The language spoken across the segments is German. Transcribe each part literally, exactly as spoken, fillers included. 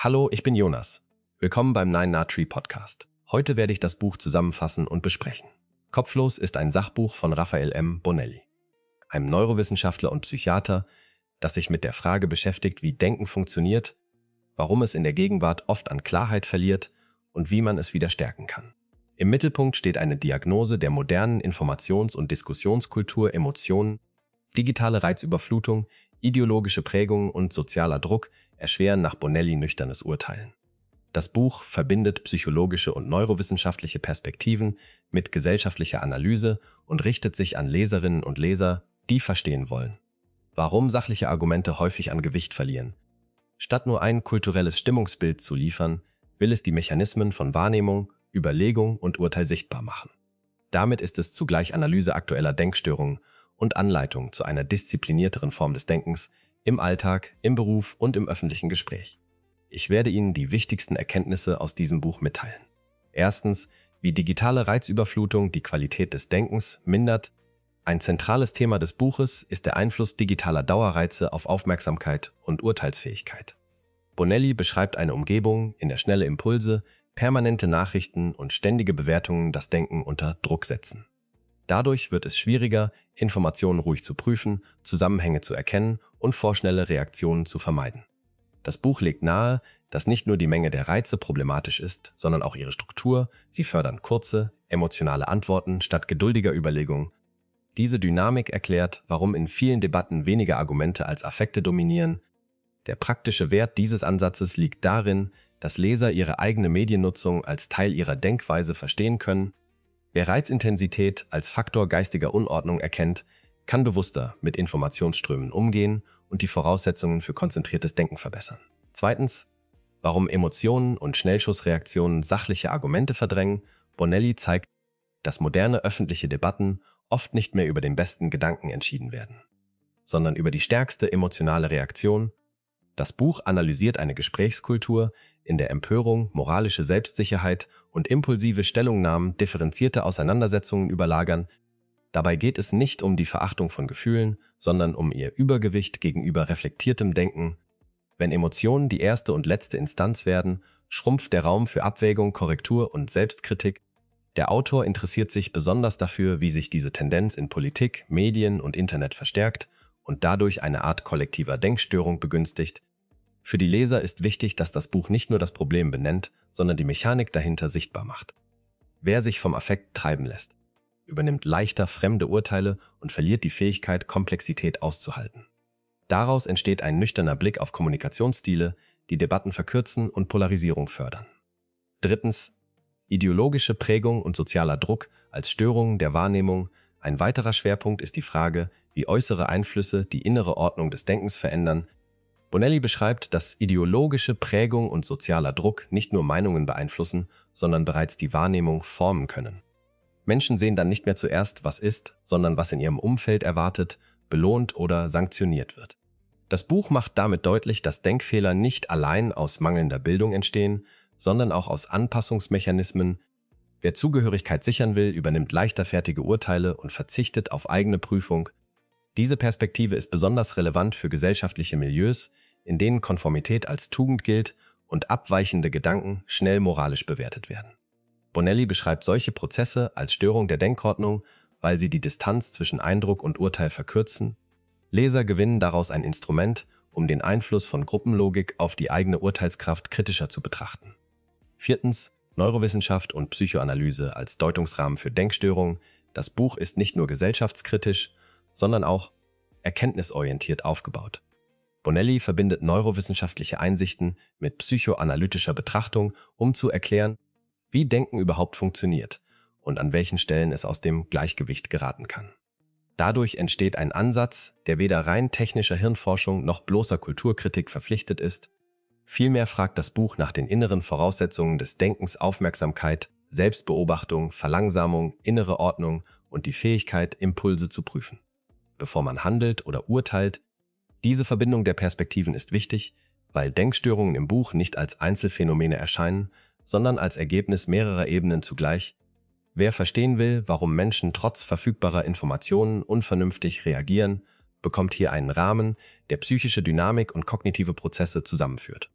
Hallo, ich bin Jonas. Willkommen beim Nine Nine Tree Podcast. Heute werde ich das Buch zusammenfassen und besprechen. Kopflos ist ein Sachbuch von Raphael M. Bonelli, einem Neurowissenschaftler und Psychiater, das sich mit der Frage beschäftigt, wie Denken funktioniert, warum es in der Gegenwart oft an Klarheit verliert und wie man es wieder stärken kann. Im Mittelpunkt steht eine Diagnose der modernen Informations- und Diskussionskultur, Emotionen, digitale Reizüberflutung, ideologische Prägungen und sozialer Druck erschweren nach Bonelli nüchternes Urteilen. Das Buch verbindet psychologische und neurowissenschaftliche Perspektiven mit gesellschaftlicher Analyse und richtet sich an Leserinnen und Leser, die verstehen wollen, warum sachliche Argumente häufig an Gewicht verlieren. Statt nur ein kulturelles Stimmungsbild zu liefern, will es die Mechanismen von Wahrnehmung, Überlegung und Urteil sichtbar machen. Damit ist es zugleich Analyse aktueller Denkstörungen und Anleitung zu einer disziplinierteren Form des Denkens im Alltag, im Beruf und im öffentlichen Gespräch. Ich werde Ihnen die wichtigsten Erkenntnisse aus diesem Buch mitteilen. Erstens, wie digitale Reizüberflutung die Qualität des Denkens mindert. Ein zentrales Thema des Buches ist der Einfluss digitaler Dauerreize auf Aufmerksamkeit und Urteilsfähigkeit. Bonelli beschreibt eine Umgebung, in der schnelle Impulse, permanente Nachrichten und ständige Bewertungen das Denken unter Druck setzen. Dadurch wird es schwieriger, Informationen ruhig zu prüfen, Zusammenhänge zu erkennen und vorschnelle Reaktionen zu vermeiden. Das Buch legt nahe, dass nicht nur die Menge der Reize problematisch ist, sondern auch ihre Struktur. Sie fördern kurze, emotionale Antworten statt geduldiger Überlegungen. Diese Dynamik erklärt, warum in vielen Debatten weniger Argumente als Affekte dominieren. Der praktische Wert dieses Ansatzes liegt darin, dass Leser ihre eigene Mediennutzung als Teil ihrer Denkweise verstehen können. Wer Reizintensität als Faktor geistiger Unordnung erkennt, kann bewusster mit Informationsströmen umgehen und die Voraussetzungen für konzentriertes Denken verbessern. Zweitens, warum Emotionen und Schnellschussreaktionen sachliche Argumente verdrängen. Bonelli zeigt, dass moderne öffentliche Debatten oft nicht mehr über den besten Gedanken entschieden werden, sondern über die stärkste emotionale Reaktion. Das Buch analysiert eine Gesprächskultur, in der Empörung, moralische Selbstsicherheit und impulsive Stellungnahmen differenzierte Auseinandersetzungen überlagern. Dabei geht es nicht um die Verachtung von Gefühlen, sondern um ihr Übergewicht gegenüber reflektiertem Denken. Wenn Emotionen die erste und letzte Instanz werden, schrumpft der Raum für Abwägung, Korrektur und Selbstkritik. Der Autor interessiert sich besonders dafür, wie sich diese Tendenz in Politik, Medien und Internet verstärkt und dadurch eine Art kollektiver Denkstörung begünstigt. Für die Leser ist wichtig, dass das Buch nicht nur das Problem benennt, sondern die Mechanik dahinter sichtbar macht. Wer sich vom Affekt treiben lässt, übernimmt leichter fremde Urteile und verliert die Fähigkeit, Komplexität auszuhalten. Daraus entsteht ein nüchterner Blick auf Kommunikationsstile, die Debatten verkürzen und Polarisierung fördern. Drittens, ideologische Prägung und sozialer Druck als Störungen der Wahrnehmung. Ein weiterer Schwerpunkt ist die Frage, wie äußere Einflüsse die innere Ordnung des Denkens verändern. Bonelli beschreibt, dass ideologische Prägung und sozialer Druck nicht nur Meinungen beeinflussen, sondern bereits die Wahrnehmung formen können. Menschen sehen dann nicht mehr zuerst, was ist, sondern was in ihrem Umfeld erwartet, belohnt oder sanktioniert wird. Das Buch macht damit deutlich, dass Denkfehler nicht allein aus mangelnder Bildung entstehen, sondern auch aus Anpassungsmechanismen. Wer Zugehörigkeit sichern will, übernimmt leichterfertige Urteile und verzichtet auf eigene Prüfung. Diese Perspektive ist besonders relevant für gesellschaftliche Milieus, in denen Konformität als Tugend gilt und abweichende Gedanken schnell moralisch bewertet werden. Bonelli beschreibt solche Prozesse als Störung der Denkordnung, weil sie die Distanz zwischen Eindruck und Urteil verkürzen. Leser gewinnen daraus ein Instrument, um den Einfluss von Gruppenlogik auf die eigene Urteilskraft kritischer zu betrachten. Viertens, Neurowissenschaft und Psychoanalyse als Deutungsrahmen für Denkstörungen. Das Buch ist nicht nur gesellschaftskritisch, sondern auch erkenntnisorientiert aufgebaut. Bonelli verbindet neurowissenschaftliche Einsichten mit psychoanalytischer Betrachtung, um zu erklären, wie Denken überhaupt funktioniert und an welchen Stellen es aus dem Gleichgewicht geraten kann. Dadurch entsteht ein Ansatz, der weder rein technischer Hirnforschung noch bloßer Kulturkritik verpflichtet ist. Vielmehr fragt das Buch nach den inneren Voraussetzungen des Denkens: Aufmerksamkeit, Selbstbeobachtung, Verlangsamung, innere Ordnung und die Fähigkeit, Impulse zu prüfen, bevor man handelt oder urteilt. Diese Verbindung der Perspektiven ist wichtig, weil Denkstörungen im Buch nicht als Einzelfänomene erscheinen, sondern als Ergebnis mehrerer Ebenen zugleich. Wer verstehen will, warum Menschen trotz verfügbarer Informationen unvernünftig reagieren, bekommt hier einen Rahmen, der psychische Dynamik und kognitive Prozesse zusammenführt.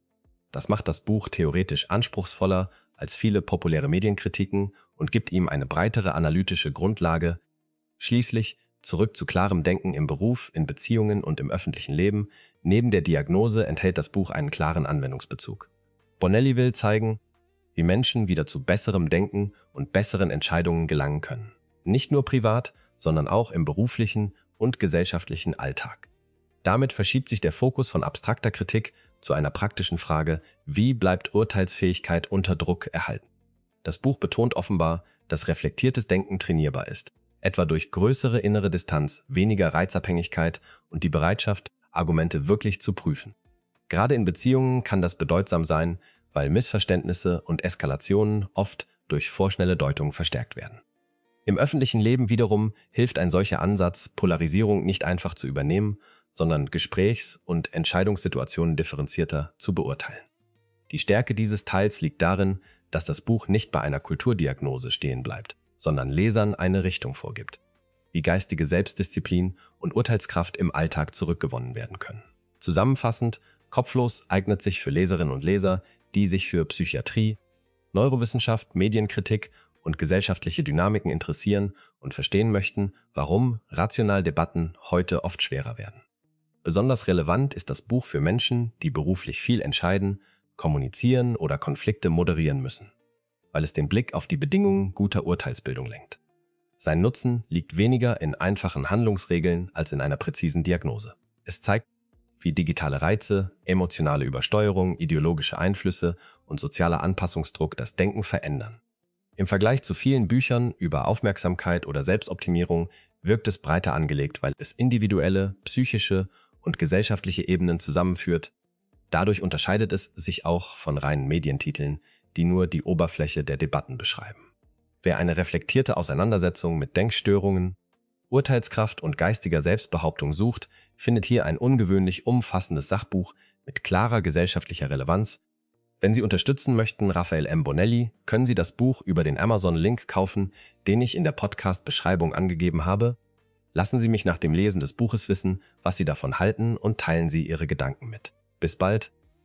Das macht das Buch theoretisch anspruchsvoller als viele populäre Medienkritiken und gibt ihm eine breitere analytische Grundlage. Schließlich zurück zu klarem Denken im Beruf, in Beziehungen und im öffentlichen Leben. Neben der Diagnose enthält das Buch einen klaren Anwendungsbezug. Bonelli will zeigen, wie Menschen wieder zu besserem Denken und besseren Entscheidungen gelangen können. Nicht nur privat, sondern auch im beruflichen und gesellschaftlichen Alltag. Damit verschiebt sich der Fokus von abstrakter Kritik zu einer praktischen Frage, wie bleibt Urteilsfähigkeit unter Druck erhalten? Das Buch betont offenbar, dass reflektiertes Denken trainierbar ist, etwa durch größere innere Distanz, weniger Reizabhängigkeit und die Bereitschaft, Argumente wirklich zu prüfen. Gerade in Beziehungen kann das bedeutsam sein, weil Missverständnisse und Eskalationen oft durch vorschnelle Deutungen verstärkt werden. Im öffentlichen Leben wiederum hilft ein solcher Ansatz, Polarisierung nicht einfach zu übernehmen, sondern Gesprächs- und Entscheidungssituationen differenzierter zu beurteilen. Die Stärke dieses Teils liegt darin, dass das Buch nicht bei einer Kulturdiagnose stehen bleibt, sondern Lesern eine Richtung vorgibt, wie geistige Selbstdisziplin und Urteilskraft im Alltag zurückgewonnen werden können. Zusammenfassend, Kopflos eignet sich für Leserinnen und Leser, die sich für Psychiatrie, Neurowissenschaft, Medienkritik und gesellschaftliche Dynamiken interessieren und verstehen möchten, warum rational Debatten heute oft schwerer werden. Besonders relevant ist das Buch für Menschen, die beruflich viel entscheiden, kommunizieren oder Konflikte moderieren müssen, weil es den Blick auf die Bedingungen guter Urteilsbildung lenkt. Sein Nutzen liegt weniger in einfachen Handlungsregeln als in einer präzisen Diagnose. Es zeigt, wie digitale Reize, emotionale Übersteuerung, ideologische Einflüsse und sozialer Anpassungsdruck das Denken verändern. Im Vergleich zu vielen Büchern über Aufmerksamkeit oder Selbstoptimierung wirkt es breiter angelegt, weil es individuelle, psychische und gesellschaftliche Ebenen zusammenführt. Dadurch unterscheidet es sich auch von reinen Medientiteln, die nur die Oberfläche der Debatten beschreiben. Wer eine reflektierte Auseinandersetzung mit Denkstörungen, Urteilskraft und geistiger Selbstbehauptung sucht, findet hier ein ungewöhnlich umfassendes Sachbuch mit klarer gesellschaftlicher Relevanz. Wenn Sie unterstützen möchten Raphael M. Bonelli, können Sie das Buch über den Amazon-Link kaufen, den ich in der Podcast-Beschreibung angegeben habe. Lassen Sie mich nach dem Lesen des Buches wissen, was Sie davon halten und teilen Sie Ihre Gedanken mit. Bis bald!